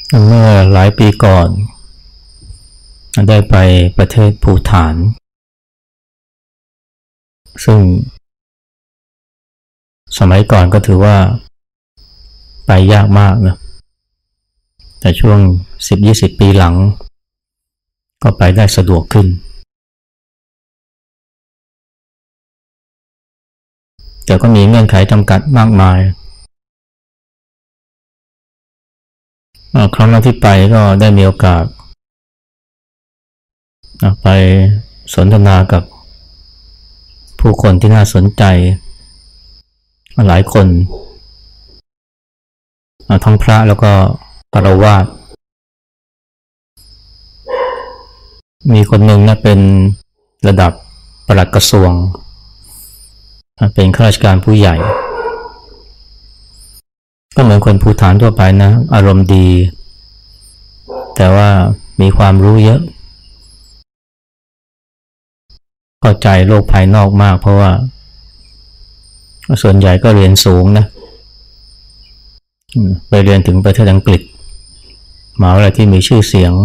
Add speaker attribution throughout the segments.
Speaker 1: เมื่อหลายปีก่อนได้ไปประเทศภูฏานซึ่งสมัยก่อนก็ถือว่าไปยากมากนะแต่ช่วง10-20 ปีหลังก็ไปได้สะดวกขึ้นแต่ก็มีเงื่อนไขจำกัดมากมายครั้งแรกที่ไปก็ได้มีโอกาสไปสนทนากับผู้คนที่น่าสนใจหลายคนทั้งพระแล้วก็ฆราวาสมีคนหนึ่งนะเป็นระดับปลัดกระทรวงเป็นข้าราชการผู้ใหญ่ก็เหมือนคนภูฏานทั่วไปนะอารมณ์ดีแต่ว่ามีความรู้เยอะเข้าใจโลกภายนอกมากเพราะว่าส่วนใหญ่ก็เรียนสูงนะไปเรียนถึงประเทศอังกฤษมหาวิทยาลัยที่มีชื่อเสียง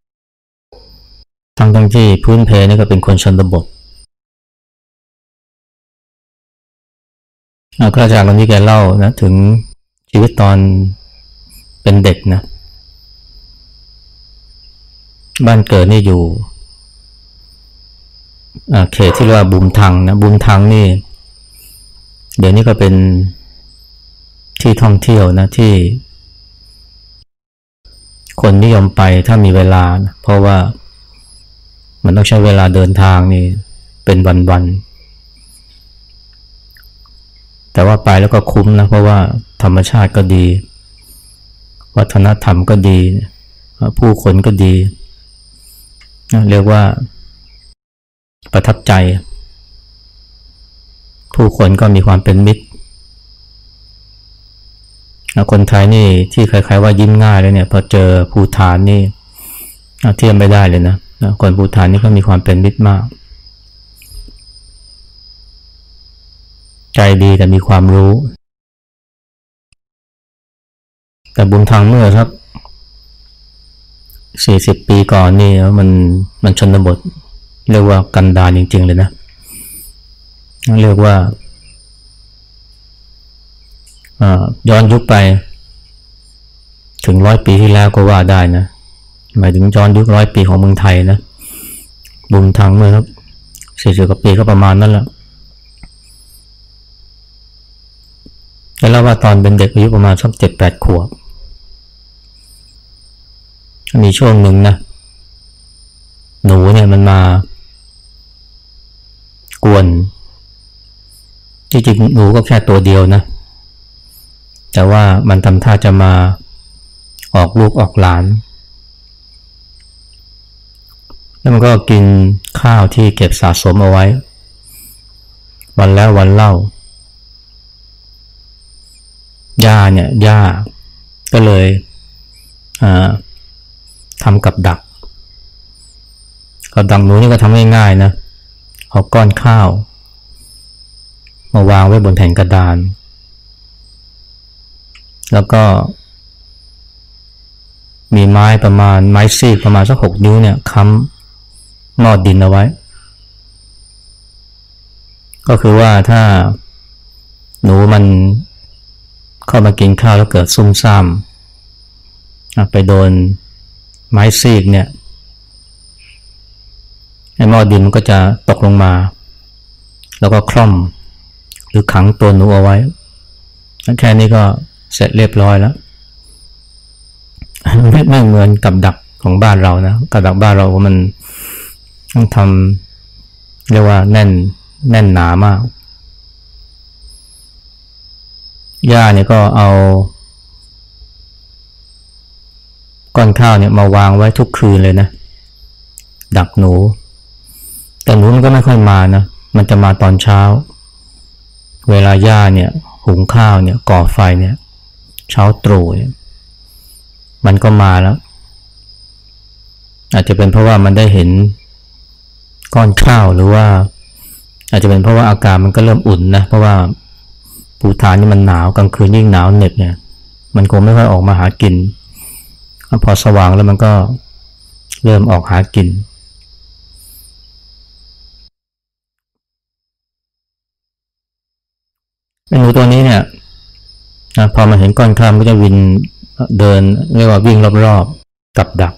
Speaker 1: ทั้งที่พื้นเพนี่ก็เป็นคนชนบทข้าราชการคนนี้แกเล่านะถึงชีวิตตอนเป็นเด็กนะบ้านเกิดนี่อยู่เขตที่เรียกว่าบุมทังนะบุมทังนี่เดี๋ยวนี้ก็เป็นที่ท่องเที่ยวนะที่คนนิยมไปถ้ามีเวลานะเพราะว่ามันต้องใช้เวลาเดินทางนี่เป็นวันๆแต่ว่าไปแล้วก็คุ้มนะเพราะว่าธรรมชาติก็ดีวัฒนธรรมก็ดีผู้คนก็ดีเรียกว่าประทับใจผู้คนก็มีความเป็นมิตรคนไทยนี่ที่ใครๆว่ายิ้มง่ายเลยเนี่ยพอเจอภูฏานนี่เทียบไม่ได้เลยนะคนภูฏานนี่ก็มีความเป็นมิตรมากใจดีแต่มีความรู้แต่บุญทางเมื่อสัก40 ปีก่อนนี่มันชนบทเรียกว่ากันดารจริงๆเลยนะเรียกว่าย้อนยุคไปถึง100 ปีที่แล้วก็ว่าได้นะหมายถึงย้อนยุค100 ปีของเมืองไทยนะบุญทางเมื่อครับ40 กว่าปีก็ประมาณนั้นแหละแต่เล่าว่าตอนเป็นเด็กอายุประมาณสัก7-8 ขวบมีช่วงหนึ่งนะหนูเนี่ยมันมากวนจริงๆหนูก็แค่ตัวเดียวนะแต่ว่ามันทำท่าจะมาออกลูกออกหลานแล้วมันก็กินข้าวที่เก็บสะสมเอาไว้วันแล้ววันเล่าย่าก็เลยทำกับดักหนูนี่ก็ทำง่ายๆนะเอาก้อนข้าวมาวางไว้บนแผ่นกระดานแล้วก็มีไม้ซีกประมาณสัก6 นิ้วเนี่ยค้ำหม้อดินเอาไว้ก็คือว่าถ้าหนูมันเข้ามากินข้าวแล้วเกิดซุ่มซ่ามไปโดนไม้ซีกเนี่ยไอ้หม้อดินมันก็จะตกลงมาแล้วก็คล่อมหรือขังตัวหนูเอาไว้แค่นี้ก็เสร็จเรียบร้อยแล้วไม่เหมือนกับดักของบ้านเรานะกับดักบ้านเรามันต้องทำเรียกว่าแน่นหนามากย่าเนี่ยก็เอาก้อนข้าวเนี่ยมาวางไว้ทุกคืนเลยนะดักหนูแต่หนูมันก็ไม่ค่อยมานะมันจะมาตอนเช้าเวลาย่าเนี่ยหุงข้าวเนี่ยก่อไฟเนี่ยเช้าตรู่เนี่ยมันก็มาแล้วอาจจะเป็นเพราะว่ามันได้เห็นก้อนข้าวหรือว่าอาจจะเป็นเพราะว่าอากาศมันก็เริ่มอุ่นนะเพราะว่าภูฏานนี่มันหนาวกลางคืนยิ่งหนาวเหน็บเนี่ยมันคงไม่ค่อยออกมาหากินพอสว่างแล้วมันก็เริ่มออกหากินไอ้หนูตัวนี้เนี่ยพอมันเห็นก้อนข้าวมันก็จะวินเดินเรียกว่าวิ่งรอบๆกับดัก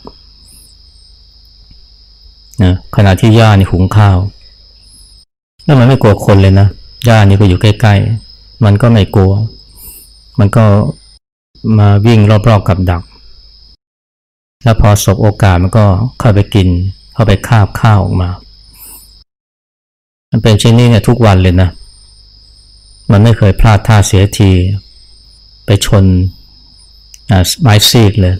Speaker 1: นะขณะที่ย่านี่หุงข้าวแล้วมันไม่กลัวคนเลยนะย่านี่ก็อยู่ใกล้ๆมันก็ไม่กลัวมันก็มาวิ่งรอบๆกับดักแล้วพอสบโอกาสมันก็เข้าไปกินเข้าไปคาบข้าวออกมามันเป็นเช่นนี้เนี่ยทุกวันเลยนะมันไม่เคยพลาดท่าเสียทีไปชนไม้ซีกเลย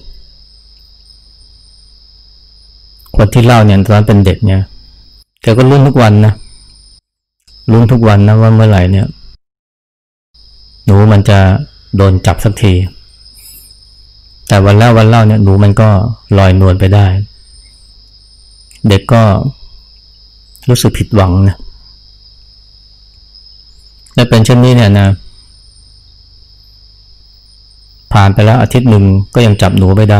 Speaker 1: คนที่เล่าเนี่ยตอนนั้นเป็นเด็กเนี่ยแกก็ลุ้นทุกวันนะลุ้นทุกวันนะว่าเมื่อไหร่เนี่ยหนูมันจะโดนจับสักทีแต่วันเล่าเนี่ยหนูมันก็ลอยนวลไปได้เด็กก็รู้สึกผิดหวังนะและเป็นเช่นนี้เนี่ยนะผ่านไปแล้วอาทิตย์หนึ่งก็ยังจับหนูไม่ได้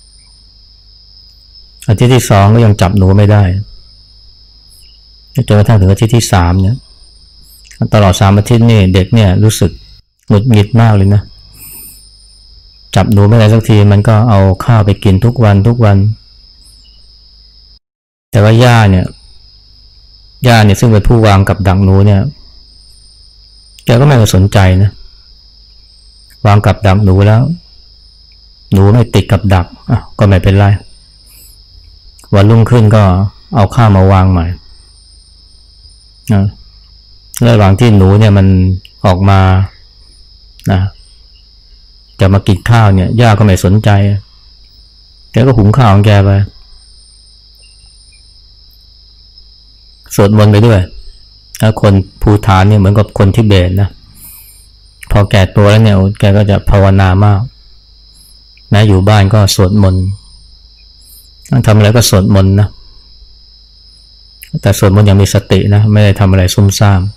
Speaker 1: อาทิตย์ที่สองก็ยังจับหนูไม่ได้จนกระทั่งถึงอาทิตย์ที่สามเนี่ยตลอด3 อาทิตย์นี่เด็กเนี่ยรู้สึกหงุดหงิดมากเลยนะจับหนูไม่ได้สักทีมันก็เอาข้าวไปกินทุกวันแต่ว่าย่าเนี่ยซึ่งเป็นผู้วางกับดักหนูเนี่ยแกก็ไม่สนใจนะวางกับดักหนูแล้วหนูไม่ติดกับดักก็ไม่เป็นไรวันรุ่งขึ้นก็เอาข้าวมาวางใหม่นะระหว่างที่หนูเนี่ยมันออกมานะจะมากินข้าวเนี่ยย่าก็ไม่สนใจแกก็หุงข้าวของแกไปสวดมนต์ไปด้วยคนภูฐานเนี่ยเหมือนกับคนทิเบตนะพอแก่ตัวแล้วเนี่ยแกก็จะภาวนามากนะอยู่บ้านก็สวดมนต์ทำอะไรก็สวดมนต์นะแต่สวดมนต์อย่างมีสตินะไม่ได้ทำอะไรซุ่มซ่าม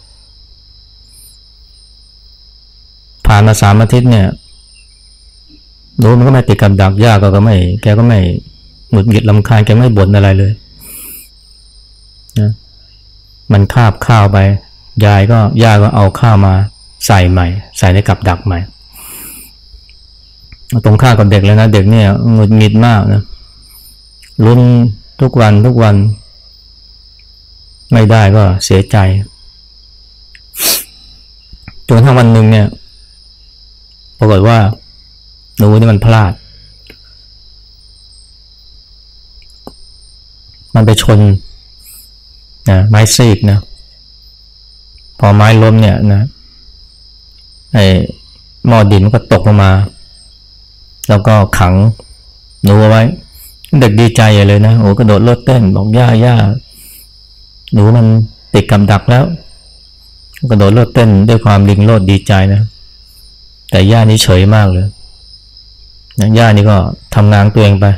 Speaker 1: ผ่านมา3 อาทิตย์เนี่ยหนูมันก็ไม่ติดกับดักย่าก็ไม่แกก็ไม่หงุดหงิดรำคาญแกไม่บ่นอะไรเลยนะมันคาบข้าวไปย่าก็เอาข้าวมาใส่ใหม่ใส่ในกับดักใหม่ตรงข้ามกับเด็กเลยนะเด็กเนี่ยหงุดหงิดมากนะลุ้นทุกวันไม่ได้ก็เสียใจจนทั้งวันหนึ่งเนี่ยปรากฏว่าหนูนี่มันพลาดมันไปชนนะไม้ซีกนะพอไม้ล้มเนี่ยนะไอ้หม้อดินมันก็ตกลงมาแล้วก็ขังหนูเอาไว้เด็กดีใจใหญ่เลยนะโอ้กระโดดโลดเต้นบอกย่าหนูมันติดกับดักแล้วกระโดดโลดเต้นด้วยความลิงโลดดีใจนะแต่ย่านี่เฉยมากเลยย่านี่ก็ทำงานตัวเองไป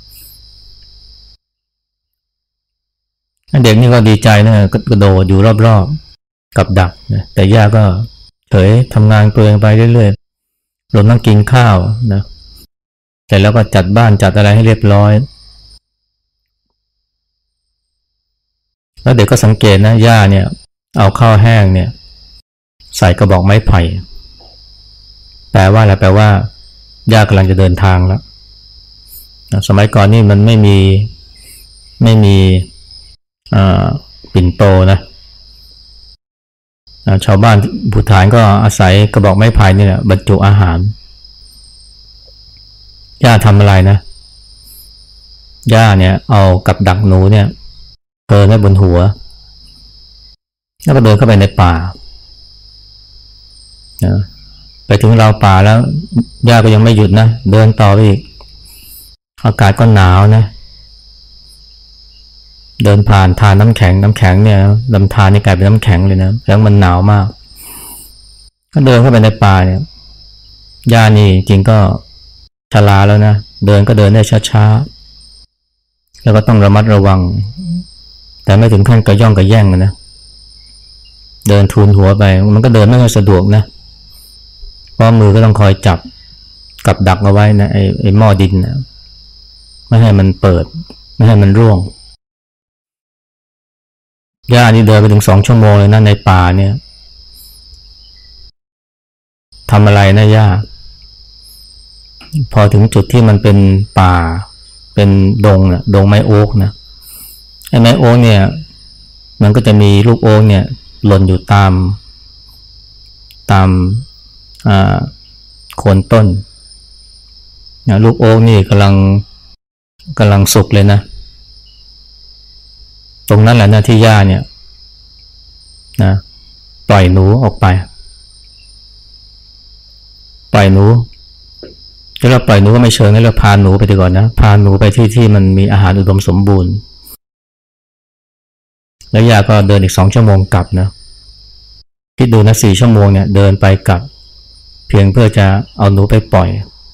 Speaker 1: เด็กนี่ก็ดีใจนะกระโดดอยู่รอบๆกับดักนะแต่ย่าก็เฉยทำงานตัวเองไปเรื่อยๆรวมทั้งกินข้าวนะเสร็จแล้วก็จัดบ้านจัดอะไรให้เรียบร้อยแล้วเด็กก็สังเกตนะย่าเนี่ยเอาข้าวแห้งเนี่ยใส่กระบอกไม้ไผ่แปลว่าอะไรแปลว่าย่ากำลังจะเดินทางแล้วสมัยก่อนนี่มันไม่มีปิ่นโตนะชาวบ้านภูฐานก็อาศัยกระบอกไม้ไผ่นี่แหละบรรจุอาหารย่าทำอะไรนะย่าเนี่ยเอากับดักหนูเนี่ยเกินไว้บนหัวแล้วก็เดินเข้าไปในป่าไปถึงราวป่าแล้วย่าก็ยังไม่หยุดนะเดินต่อไปอีกอากาศก็หนาวนะเดินผ่านทานน้ำแข็งเนี่ยลำธารนี่กลายเป็นน้ำแข็งเลยนะแล้วมันหนาวมากก็เดินเข้าไปในป่าเนี่ยย่านี่จริงก็ชราแล้วนะเดินก็เดินได้ช้าๆแล้วก็ต้องระมัดระวังแต่ไม่ถึงขั้นกระย่องกระแย่งนะเดินทูลหัวไปมันก็เดินไม่ค่อยสะดวกนะเพราะมือก็ต้องคอยจับกับดักเอาไว้นะไอ้หม้อดินนะไม่ให้มันเปิดไม่ให้มันร่วงย่านี่เดินไปถึง2 ชั่วโมงเลยนะในป่าเนี่ยทำอะไรนะย่าพอถึงจุดที่มันเป็นป่าเป็นดงนะดงไม้โอ๊กนะไอ้ไม้โอ๊กเนี่ยมันก็จะมีลูกโอ๊กเนี่ยหล่นอยู่ตามโคนต้นนะลูกโอ๊กนี่กำลังสุกเลยนะตรงนั้นแหละนะที่ย่าเนี่ยนะปล่อยหนูออกไปปล่อยหนูถ้าเราปล่อยหนูก็ไม่เชิงให้เราพาหนูไปดีก่อนนะพาหนูไปที่มันมีอาหารอุดมสมบูรณ์แล้วย่าก็เดินอีก2 ชั่วโมงกลับนะคิดดูนะ4 ชั่วโมงเนี่ยเดินไปกลับเพียงเพื่อจะเอาหนูไปปล่อย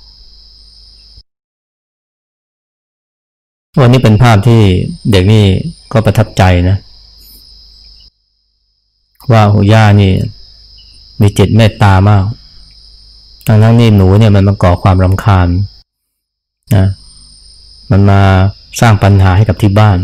Speaker 1: วันนี้เป็นภาพที่เด็กนี่ก็ประทับใจนะว่าโหย่านี่มีจิตเมตตามากทั้งนี่หนูเนี่ยมันมาก่อความรำคาญนะมันมาสร้างปัญหาให้กับที่บ้าน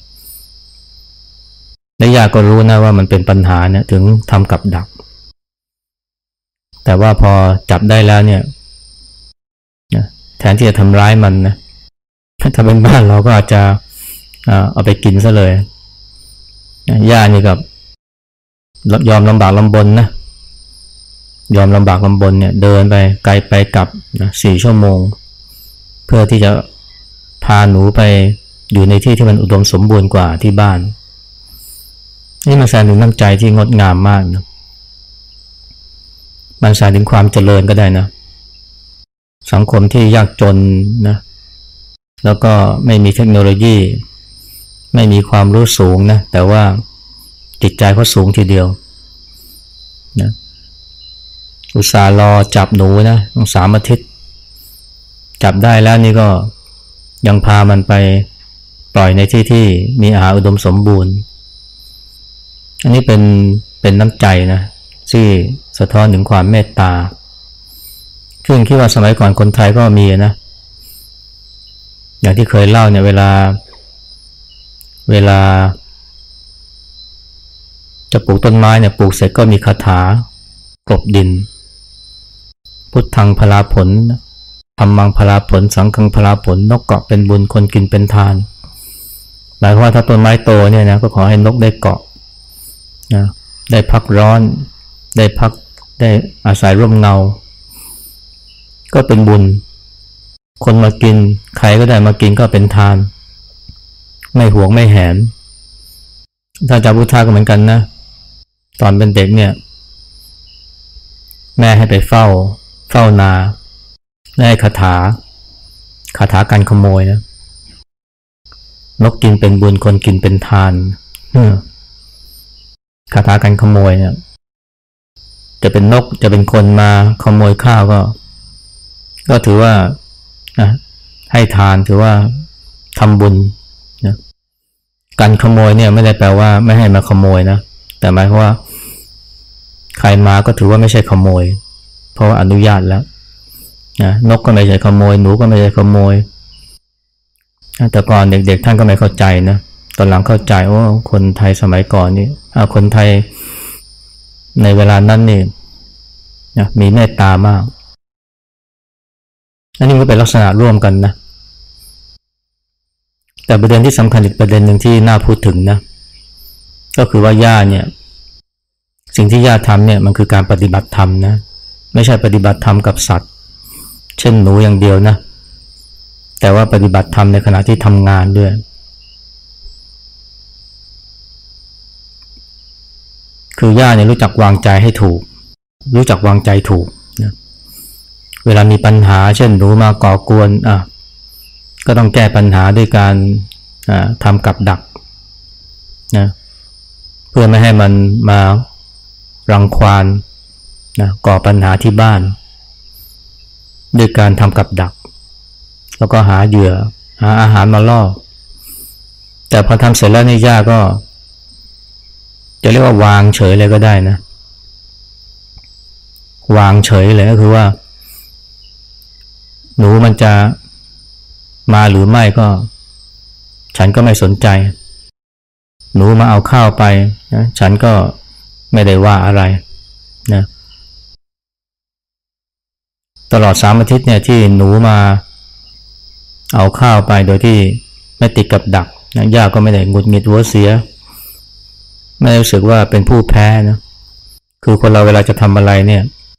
Speaker 1: และย่าก็รู้นะว่ามันเป็นปัญหาเนี่ยถึงทำกับดักแต่ว่าพอจับได้แล้วเนี่ยแทนที่จะทำร้ายมันนะถ้าเป็นบ้านเราก็อาจจะเอาไปกินซะเลยย่านี่กับยอมลำบากลำบนนะยอมลำบากลำบนเนี่ยเดินไปไกลไปกลับนะ4 ชั่วโมงเพื่อที่จะพาหนูไปอยู่ในที่ที่มันอุดมสมบูรณ์กว่าที่บ้านนี่มันแสดงถึงน้ำใจที่งดงามมากนะมันแสดงถึงความเจริญก็ได้นะสังคมที่ยากจนนะแล้วก็ไม่มีเทคโนโลยีไม่มีความรู้สูงนะแต่ว่าจิตใจเขาสูงทีเดียวนะอุตส่าห์รอจับหนูนะต้อง3 อาทิตย์จับได้แล้วนี่ก็ยังพามันไปปล่อยในที่ที่มีอาหารอุดมสมบูรณ์อันนี้เป็นน้ำใจนะที่สะท้อนถึงความเมตตาซึ่งคิดว่าสมัยก่อนคนไทยก็มีนะอย่างที่เคยเล่าเนี่ยเวลาจะปลูกต้นไม้เนี่ยปลูกเสร็จก็มีคาถากลบดินพุทธังพลาผลธัมมังพลาผลสังฆังพลาผลนกเกาะเป็นบุญคนกินเป็นทานหมายความว่าถ้าต้นไม้โตเนี่ยนะก็ขอให้นกได้เกาะนะได้พักร้อนได้อาศัยร่มเงาก็เป็นบุญคนมากินใครก็ได้มากินก็เป็นทานไม่หวงไม่แหนถ้าจะพุทธาก็เหมือนกันนะตอนเป็นเด็กเนี่ยแม่ให้ไปเฝ้านาได้คาถาการขโมยนะนกกินเป็นบุญคนกินเป็นทานคาถาการขโมยเนี่ยจะเป็นนกจะเป็นคนมาขโมยข้าวก็ถือว่าให้ทานถือว่าทำบุญนะการขโมยเนี่ยไม่ได้แปลว่าไม่ให้มาขโมยนะแต่หมายความว่าใครมาก็ถือว่าไม่ใช่ขโมยเพราะว่าอนุญาตแล้วนะนกก็ไม่ใช่ขโมยหนูก็ไม่ใช่ขโมยแต่ก่อนเด็กๆท่านก็ไม่เข้าใจนะตอนหลังเข้าใจว่าคนไทยสมัยก่อนนี่คนไทยในเวลานั้นนี่นะมีเมตตามากอันนี้ก็เป็นลักษณะร่วมกันนะแต่ประเด็นที่สำคัญอีกประเด็นหนึ่งที่น่าพูดถึงนะก็คือว่าย่าเนี่ยสิ่งที่ย่าทำเนี่ยมันคือการปฏิบัติธรรมนะไม่ใช่ปฏิบัติธรรมกับสัตว์เช่นหนูอย่างเดียวนะแต่ว่าปฏิบัติธรรมในขณะที่ทำงานด้วยคือย่าเนี่ยรู้จักวางใจให้ถูกรู้จักวางใจถูกนะเวลามีปัญหาเช่นหนูมาก่อกวนก็ต้องแก้ปัญหาด้วยการทำกับดักนะเพื่อไม่ให้มันมารังควานนะก่อปัญหาที่บ้านด้วยการทำกับดักแล้วก็หาเหยื่อหาอาหารมาล่อแต่พอทำเสร็จแล้วนี่ย่าก็จะเรียกว่าวางเฉยเลยก็ได้นะวางเฉยเลยก็คือว่าหนูมันจะมาหรือไม่ก็ฉันก็ไม่สนใจหนูมาเอาข้าวไปนะฉันก็ไม่ได้ว่าอะไรนะตลอด3 อาทิตย์เนี่ยที่หนูมาเอาข้าวไปโดยที่ไม่ติดกับดักนะย่าก็ไม่ได้หงุดหงิดหัวเสียไม่รู้สึกว่าเป็นผู้แพ้นะคือคนเราเวลาจะทำอะไรเนี่ย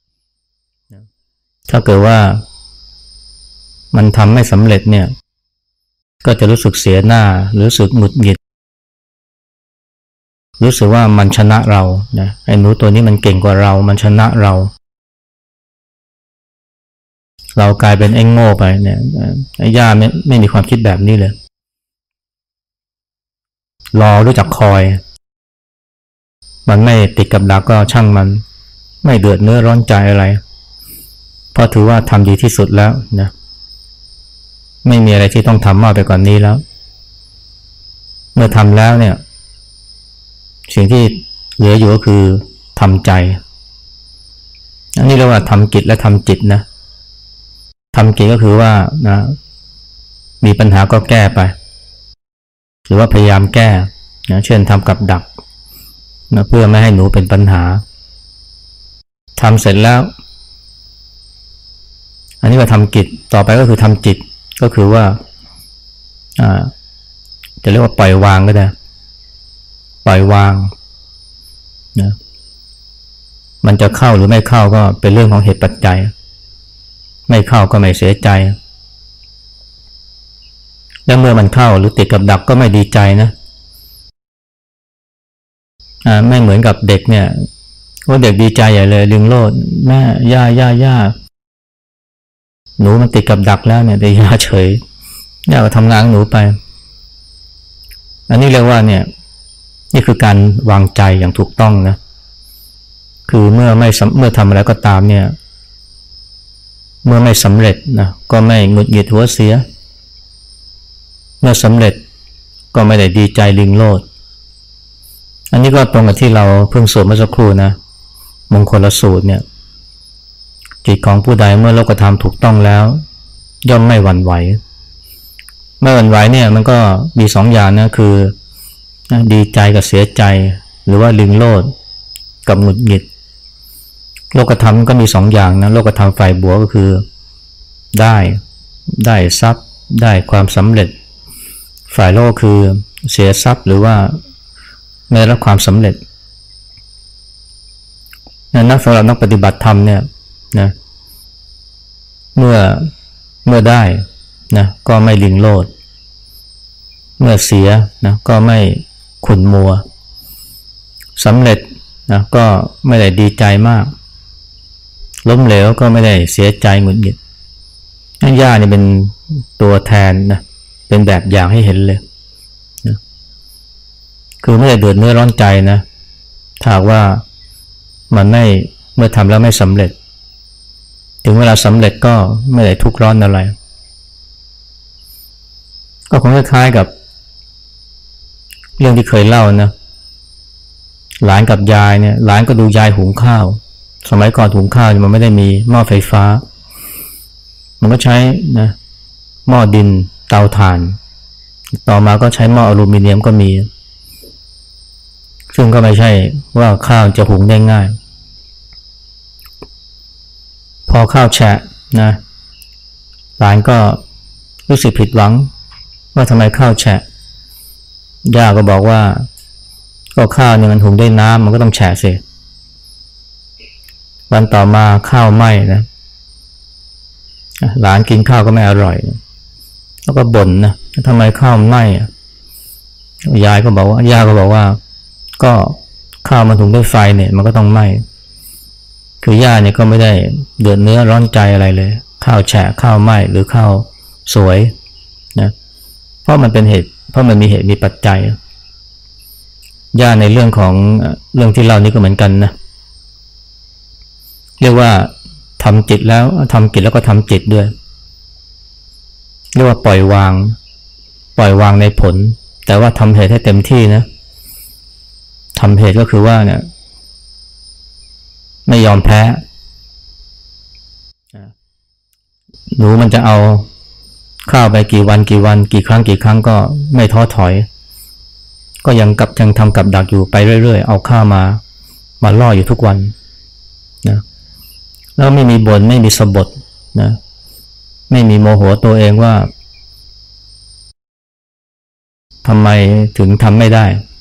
Speaker 1: ถ้าเกิดว่ามันทำไม่สำเร็จเนี่ยก็จะรู้สึกเสียหน้ารู้สึกหงุดหงิดรู้สึกว่ามันชนะเรานะไอ้หนูตัวนี้มันเก่งกว่าเรามันชนะเรากลายเป็นไอ้โง่ไปเนี่ยไอ้ย่าไม่มีความคิดแบบนี้เลยรอรู้จักคอยมันไม่ติดกับดักก็ช่างมันไม่เดือดเนื้อร้อนใจอะไรเพราะถือว่าทำดีที่สุดแล้วนะไม่มีอะไรที่ต้องทำมากไปกว่านี้แล้วเมื่อทำแล้วเนี่ยสิ่งที่เหลืออยู่ก็คือทำใจอันนี้เรียกว่าทำกิจและทำจิตนะทำกิจก็คือว่านะมีปัญหาก็แก้ไปหรือว่าพยายามแก้นะเช่นทำกับดักนะเพื่อไม่ให้หนูเป็นปัญหาทำเสร็จแล้วอันนี้ว่าทำกิจต่อไปก็คือทำจิตก็คือว่าจะเรียกว่าปล่อยวางก็ได้ปล่อยวางนะมันจะเข้าหรือไม่เข้าก็เป็นเรื่องของเหตุปัจจัยไม่เข้าก็ไม่เสียใจและเมื่อมันเข้าหรือติดกับดักก็ไม่ดีใจนะไม่เหมือนกับเด็กเนี่ยว่าเด็กดีใจใหญ่เลยลิงโลดแม่ย่าหนูมันติดกับดักแล้วเนี่ยแต่ย่าเฉยย่าก็ทำงานของหนูไปอันนี้เรียกว่าเนี่ยนี่คือการวางใจอย่างถูกต้องนะคือเมื่อทำอะไรก็ตามเนี่ยเมื่อไม่สำเร็จนะก็ไม่หงุดหงิดหัวเสียเมื่อสำเร็จก็ไม่ได้ดีใจลิงโลดอันนี้ก็ตรงกับที่เราเพิ่งสวดเมื่อสักครู่นะมงคลสูตรเนี่ยจิตของผู้ใดเมื่อโลกธรรมถูกต้องแล้วย่อมไม่หวั่นไหวไม่หวั่นไหวเนี่ยมันก็มี2 อย่างนะคือดีใจกับเสียใจหรือว่าลิงโลดกับหงุดหงิดโลกธรรมก็มี2 อย่างนะโลกธรรมฝ่ายบวกก็คือได้ทรัพย์ได้ความสำเร็จฝ่ายโลกคือเสียทรัพย์หรือว่าไม่ได้รับความสำเร็จนักสำหรับนักปฏิบัติธรรมเนี่ยนะเมื่อได้นะก็ไม่ลิงโลดเมื่อเสียนะก็ไม่ขุ่นมัวสำเร็จนะก็ไม่ได้ดีใจมากล้มเหลวก็ไม่ได้เสียใจหงุดหงิดย่านี่เป็นตัวแทนนะเป็นแบบอย่างให้เห็นเลยนะคือไม่ได้เดือดเนื้อร้อนใจนะถ้าว่ามันไม่เมื่อทำแล้วไม่สำเร็จถึงเวลาสำเร็จก็ไม่ได้ทุกข์ร้อนอะไรก็คงคล้ายๆกับเรื่องที่เคยเล่านะหลานกับยายเนี่ยหลานก็ดูยายหุงข้าวสมัยก่อนหุงข้าวมันไม่ได้มีหม้อไฟฟ้ามันก็ใช้นะหม้อดินเตาถ่านต่อมาก็ใช้หม้ออลูมิเนียมก็มีซึ่งก็ไม่ใช่ว่าข้าวจะหุงได้ง่ายพอข้าวแฉะนะหลานก็รู้สึกผิดหวังว่าทำไมข้าวแฉะย่าก็บอกว่าก็ข้าวเนี่ยมันหุงด้วยน้ำมันก็ต้องแฉะสิวันต่อมาข้าวไหม้นะหลานกินข้าวก็ไม่อร่อยแล้วก็บ่นนะทำไมข้าวไหม้ย่าก็บอกว่าก็ข้าวมันหุงด้วยไฟเนี่ยมันก็ต้องไหม้คือย่าเนี่ยก็ไม่ได้เดือดเนื้อร้อนใจอะไรเลยข้าวแฉะข้าวไหม้หรือข้าวสวยนะเพราะมันเป็นเหตุเพราะมันมีเหตุมีปัจจัยย่าในเรื่องที่เล่านี้ก็เหมือนกันนะเรียกว่าทำจิตแล้วก็ทำจิตด้วยเรียกว่าปล่อยวางในผลแต่ว่าทำเหตุให้เต็มที่นะทำเหตุก็คือว่าเนี่ยไม่ยอมแพ้หนูมันจะเอาข้าวไปกี่วันกี่ครั้งก็ไม่ท้อถอยก็ยังทำกับดักอยู่ไปเรื่อยๆเอาข้าวมาล่ออยู่ทุกวันนะแล้วไม่มีบ่นไม่มีสะบดนะไม่มีโมโหตัวเองว่าทำไมถึงทำไม่ได้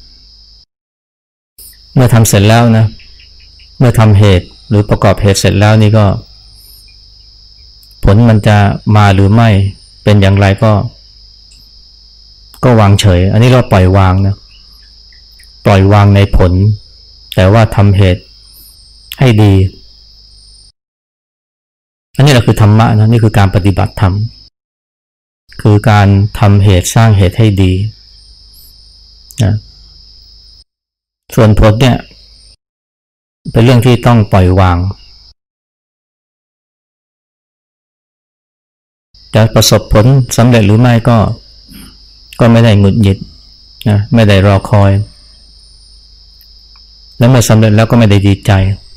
Speaker 1: เมื่อทำเสร็จแล้วนะเมื่อทำเหตุหรือประกอบเหตุเสร็จแล้วนี่ก็ผลมันจะมาหรือไม่เป็นอย่างไรก็วางเฉยอันนี้เราปล่อยวางนะปล่อยวางในผลแต่ว่าทำเหตุให้ดีอันนี้แหละคือธรรมะนะนี่คือการปฏิบัติธรรมคือการทำเหตุสร้างเหตุให้ดีนะส่วนผลเนี่ยเป็นเรื่องที่ต้องปล่อยวางจะประสบผลสำเร็จหรือไม่ก็ไม่ได้หงุดหงิดนะไม่ได้รอคอยแล้วเมื่อสำเร็จแล้วก็ไม่ได้ดีใจ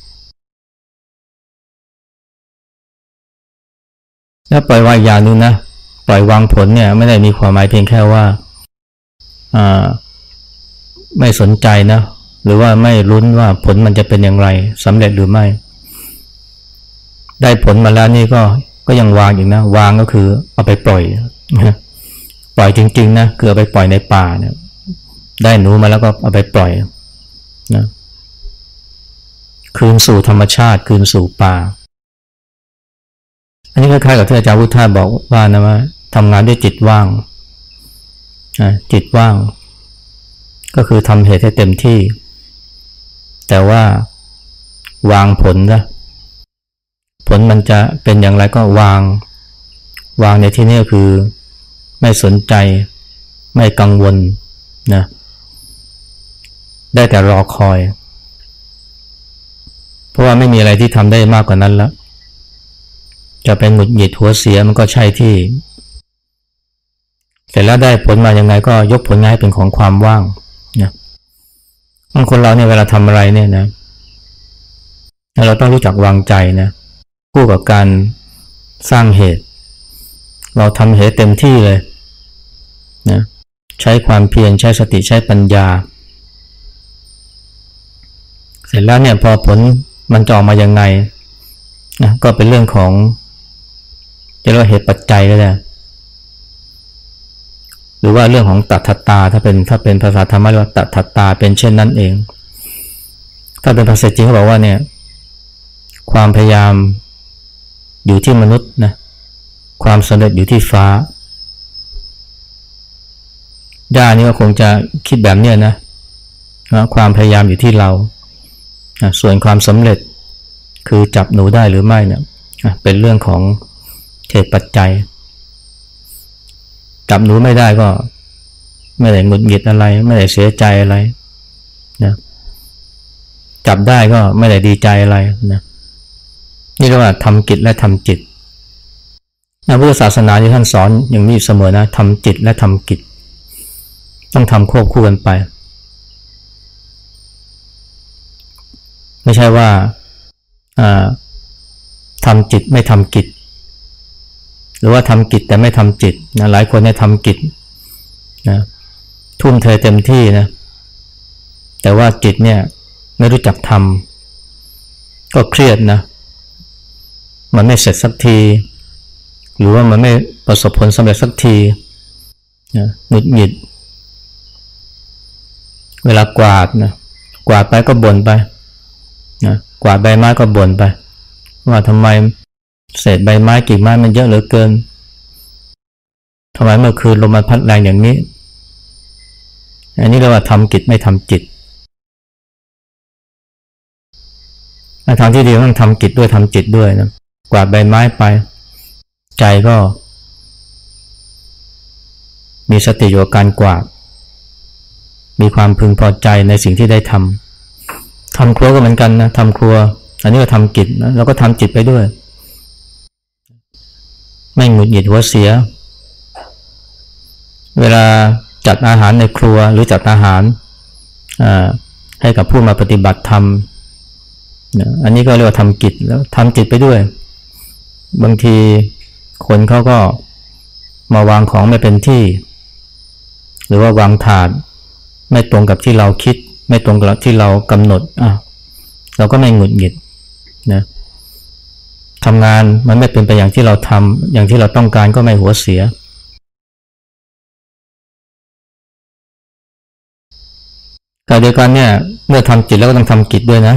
Speaker 1: แล้วปล่อยวางอย่างนึงนะปล่อยวางผลเนี่ยไม่ได้มีความหมายเพียงแค่ว่าไม่สนใจนะหรือว่าไม่ลุ้นว่าผลมันจะเป็นอย่างไรสำเร็จหรือไม่ได้ผลมาแล้วนี่ก็ยังวางอยู่นะวางก็คือเอาไปปล่อยปล่อยจริงๆนะคือเอาไปปล่อยในป่าเนี่ยได้หนูมาแล้วก็เอาไปปล่อยนะคืนสู่ธรรมชาติคืนสู่ป่าอันนี้คล้ายๆกับที่อาจารย์พุทธาบอกว่านะว่าทำงานด้วยจิตว่างจิตว่างก็คือทำเหตุให้เต็มที่แต่ว่าวางผลนะผลมันจะเป็นอย่างไรก็วางในที่นี้ก็คือไม่สนใจไม่กังวลนะได้แต่รอคอยเพราะว่าไม่มีอะไรที่ทำได้มากกว่านั้นแล้วจะเป็นหงุดหงิดหัวเสียมันก็ใช่ที่เสร็จแล้วได้ผลมายังไงก็ยกผลงานให้เป็นของความว่างนะบางคนเราเนี่ยเวลาทำอะไรเนี่ยนะเราต้องรู้จักวางใจนะคู่กับการสร้างเหตุเราทำเหตุเต็มที่เลยนะใช้ความเพียรใช้สติใช้ปัญญาเสร็จแล้วเนี่ยพอผลมันจะออกมายังไงนะก็เป็นเรื่องของจะเรียกว่าเหตุปัจจัยก็ได้หรือว่าเรื่องของตัทตาถ้าเป็นภาษาธรรมะเรียกว่าตัทตาเป็นเช่นนั้นเองถ้าเป็นภาษาจีนเขาบอกว่าเนี่ยความพยายามอยู่ที่มนุษย์นะความสำเร็จอยู่ที่ฟ้าย่านี่ก็คงจะคิดแบบนี้นะความพยายามอยู่ที่เราส่วนความสำเร็จคือจับหนูได้หรือไม่เนี่ยเป็นเรื่องของเหตุปัจจัยจับหนูไม่ได้ก็ไม่ได้หงุดหงิดอะไรไม่ได้เสียใจอะไรนะจับได้ก็ไม่ได้ดีใจอะไรนะนี่เรียกว่าทำกิจและทำจิตพุทธศาสนาที่ท่านสอนอย่างนี้เสมอนะทำจิตและทำกิจต้องทำควบคู่กันไปไม่ใช่ว่าทำจิตไม่ทำกิจหรือว่าทำกิจแต่ไม่ทำจิตนะหลายคนเนี่ยทำกิจนะทุ่มเทเต็มที่นะแต่ว่าจิตเนี่ยไม่รู้จักทำก็เครียดนะมันไม่เสร็จสักทีหรือว่ามันไม่ประสบผลสำเร็จสักทีหงุดหงิดเวลากวาดนะกวาดไปก็บ่นไปนะกวาดใบไม้ก็บ่นไปว่าทำไมเศษใบไม้กิ่งไม้มันเยอะเหลือเกินทำไมเมื่อคืนลมมันพัดแรงอย่างนี้อันนี้เรียกว่าทำกิจไม่ทำจิตทางที่ดีต้องทำกิจด้วยทำจิตด้วยนะกวาดใบไม้ไปใจก็มีสติอยู่กับการกวาดมีความพึงพอใจในสิ่งที่ได้ทำครัวก็เหมือนกันนะทำครัวอันนี้ก็ทำกิจนะแล้วก็ทำจิตไปด้วยไม่หงุดหงิดหัวเสียเวลาจัดอาหารในครัวหรือจัดอาหารให้กับผู้มาปฏิบัติธรรมอันนี้ก็เรียกว่าทำกิจแล้วทำจิตไปด้วยบางทีคนเขาก็มาวางของไม่เป็นที่หรือว่าวางถาดไม่ตรงกับที่เราคิดไม่ตรงกับที่เรากำหนดเราก็ไม่หงุดหงิดนะทำงานมันไม่เป็นไปอย่างที่เราทำอย่างที่เราต้องการก็ไม่หัวเสียแต่เดียวกันเนี่ยเมื่อทำจิตแล้วก็ต้องทำกิจด้วยนะ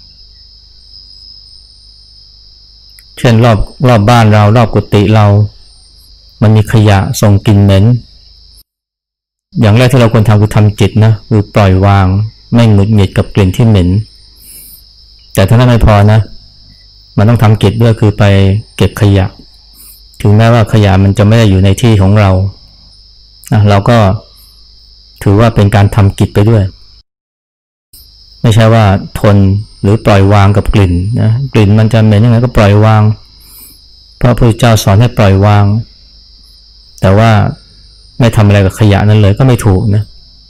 Speaker 1: เช่นรอบบ้านเรารอบกุฏิเรามันมีขยะส่งกลิ่นเหม็นอย่างแรกที่เราควรทำคือทำจิตนะคือปล่อยวางไม่หงุดหงิดกับกลิ่นที่เหม็นแต่ถ้านั้นไม่พอนะมันต้องทำกิจด้วยคือไปเก็บขยะถึงแม้ว่าขยะมันจะไม่ได้อยู่ในที่ของเราเราก็ถือว่าเป็นการทำกิจไปด้วยไม่ใช่ว่าทนหรือปล่อยวางกับกลิ่นนะกลิ่นมันจะเหม็นยังไงก็ปล่อยวางเพราะพระพุทธเจ้าสอนให้ปล่อยวางแต่ว่าไม่ทำอะไรกับขยะนั้นเลยก็ไม่ถูกนะ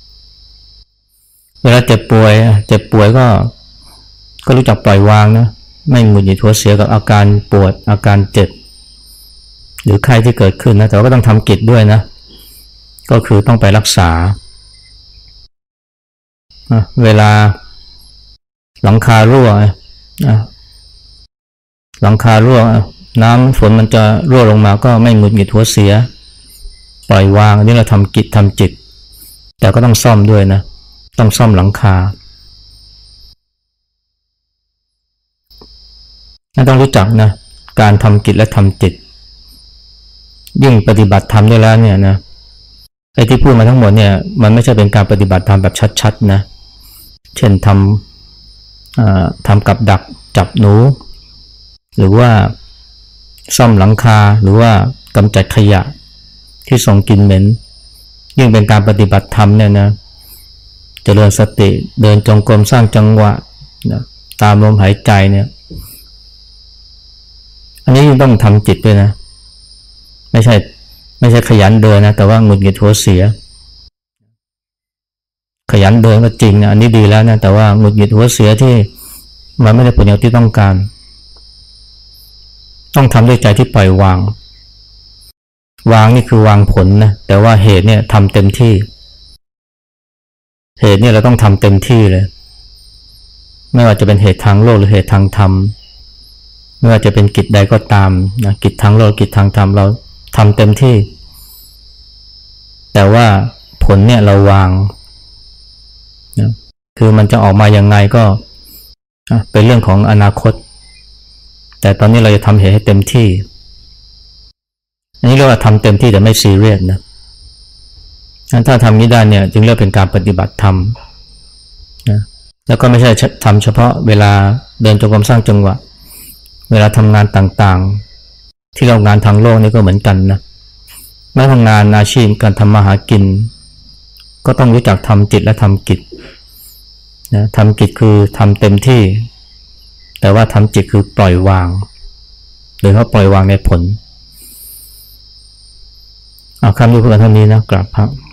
Speaker 1: เวลาเจ็บป่วยก็รู้จักปล่อยวางนะไม่หงุดหงิดหัวเสียกับอาการปวดอาการเจ็บหรือไข้ที่เกิดขึ้นนะแต่ว่าก็ต้องทำกิจด้วยนะก็คือต้องไปรักษาเวลาหลังคารั่วหลังคารั่วน้ำฝนมันจะรั่วลงมาก็ไม่หงุดหงิดหัวเสียปล่อยวางอันนี้เราทำกิจทำจิตแต่ก็ต้องซ่อมด้วยนะต้องซ่อมหลังคาต้องรู้จักนะการทำกิจและทำจิตยิ่งปฏิบัติธรรมด้วยแล้วเนี่ยนะไอ้ที่พูดมาทั้งหมดเนี่ยมันไม่ใช่เป็นการปฏิบัติธรรมแบบชัดๆนะเช่นทำกับดักจับหนูหรือว่าซ่อมหลังคาหรือว่ากำจัดขยะที่ส่งกลิ่นเหม็นยิ่งเป็นการปฏิบัติธรรมเนี่ยนะเจริญสติเดินจงกรมสร้างจังหวะนะตามลมหายใจเนี่ยอันนี้ต้องทำจิตด้วยนะไม่ใช่ขยันเดินนะแต่ว่าหงุดหงิดหัวเสียขยันเดินก็จริงนะอันนี้ดีแล้วนะแต่ว่าหงุดหงิดหัวเสียที่มันไม่ได้ผลอย่างที่ต้องการต้องทำด้วยใจที่ปล่อยวางนี่คือวางผลนะแต่ว่าเหตุเนี่ยทำเต็มที่เหตุเนี่ยเราต้องทำเต็มที่เลยไม่ว่าจะเป็นเหตุทางโลกหรือเหตุทางธรรมไม่ว่าจะเป็นกิจใดก็ตามนะกิจทางโลกกิจทางธรรมเราทำเต็มที่แต่ว่าผลเนี่ยเราวางนะคือมันจะออกมาอย่างไงก็เป็นเรื่องของอนาคตแต่ตอนนี้เราจะทำเหตุให้เต็มที่อันนี้เรียกว่าทำเต็มที่แต่ไม่ซีเรียสนะถ้าทำนี้ได้เนี่ยจึงเรียกเป็นการปฏิบัติธรรมนะแล้วก็ไม่ใช่ทำเฉพาะเวลาเดินจงกรมสร้างจังหวะเวลาทำงานต่างๆที่เรางานทางโลกนี่ก็เหมือนกันนะแม้ทำงานอาชีพการทำมาหากินก็ต้องรู้จักทำจิตและทำกิจนะทำกิจคือทำเต็มที่แต่ว่าทำจิตคือปล่อยวางโดยเฉพาะปล่อยวางในผลเอาคำนี้เพื่อเท่านี้นะกราบพระ